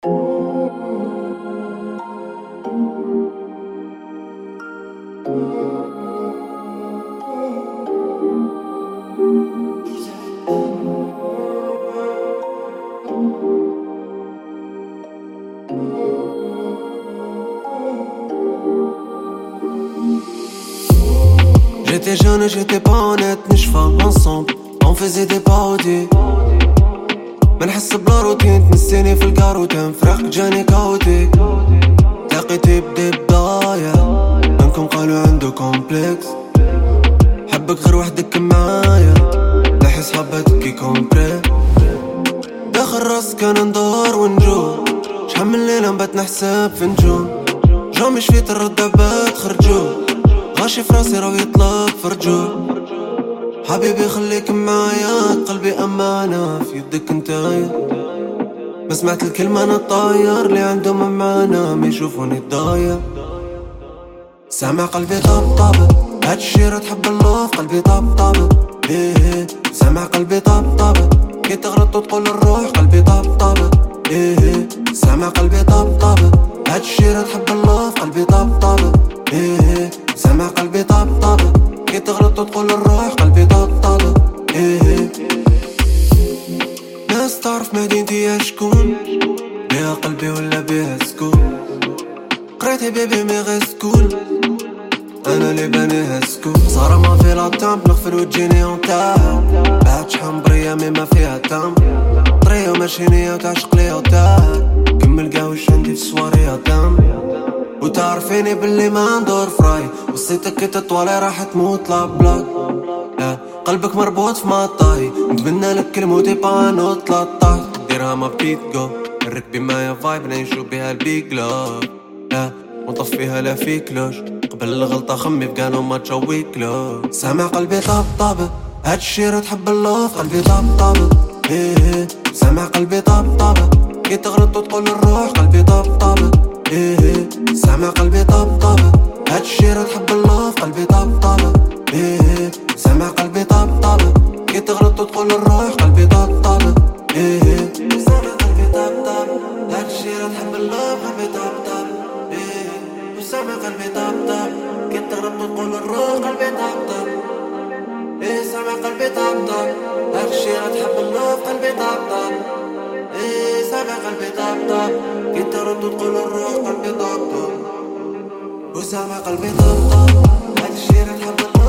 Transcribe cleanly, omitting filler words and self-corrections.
J'étais jeune et j'étais pas honnête, نشفى ensemble on faisait des parodies. ما نحس بلا روتين تنسيني في الكاروتين، فراقك جاني كاوتيك. لقيتي بدي بداية منكم قالوا عنده كومبلكس، حبك غير وحدك معايا نحس حبتك كي كومبري. داخل راسك كان ندور ونجوم، شحال من ليلة نبات نحسب في نجوم. جامي شفيت الرد عباد خرجو، غاشي فراسي راهو يطلق فرجو. حبيبي خليك معايا، قلبي أمانة في يدك انتايا. ما سمعت الكلمة انا طاير، اللي عندهم معانا ما يشوفوني ضايع. سامع قلبي طبطب، هادشي راه تحب الله في قلبي طبطب. ايه سامع قلبي طبطب، كي تغلط وتقول الروح قلبي طبطب. ايه سامع قلبي طبطب، هادشي راه تحب الله في قلبي طبطب. ايه سامع قلبي طبطب، كي تغلط وتقول الروح قلبي طبطب. ايه ناس تعرف مدينتي يا شكون، بيها قلبي ولا بيها سكون. قريتي بيبي مي غير سكول، انا اللي بانيها سكول. صارة ما في لا تامب نغفر وتجيني اونتاب، بعد شحال بريا مي ما فيها تامب. طرية وماشي نية وتعشق ليا وتاب، كمل قهوش عندي في سواريها دام. وتعرفيني باللي ما ندور فراي، وصيتك كي تطوالي راح تموت لا بلاك. لا قلبك مربوط في مطاي، نتمنى لك الموتي بانو تلطاي. ديرها ما بيت جو، نركبي معايا فايب نعيشو بيها البيك لوف. لا ونطفيها لا في كلوش، قبل الغلطة خمي بقالو ما تشوي كلوش. سامع قلبي طبطب، هادشي راه تحب الله في قلبي طبطب. ايه سامع قلبي طبطب، كي تغلط وتقول الروح قلبي طبطب. ايه سامع قلبي طبطب، هادشي راه تحب الله في قلبي طبطب. ايه سامع قلبي طبطب، كي تغلط وتقول الروح قلبي طبطب. ايه سامع قلبي طبطب، هادشي راه تحب الله في قلبي طبطب. ايه سامع قلبي طبطب، كي تغلط وتقول الروح قلبي طبطب. ايه سامع قلبي طبطب، هادشي راه تحب الله في قلبي طبطب. ايه سامع قلبي طبطب، كي تغلط وتقول الروح قلبي طبطب. وسامع قلبي طبطب، هادشي راه تحب الله.